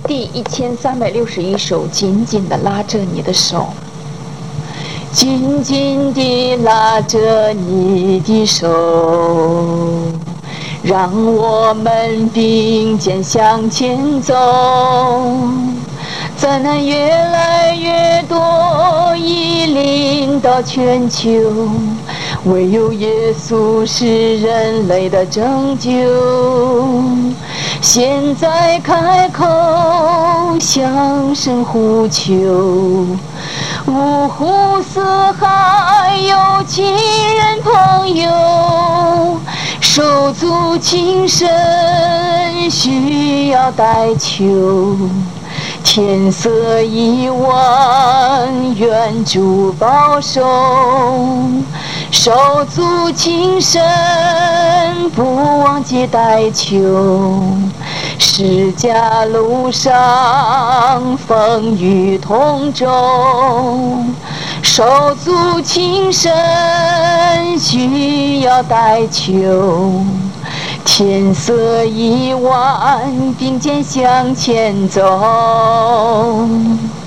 第1361首，紧紧地拉着你的手，紧紧地拉着你的手，让我们并肩向前走。灾难越来越多，已临到全球，唯有耶稣是人类的拯救。现在开口向神呼求，五湖四海有亲人朋友，手足情深需要代求。天色已晚，愿主保守，手足情深不忘记代求。释迦路上风雨同舟，手足情深需要代求。天色已晚，并肩向前走。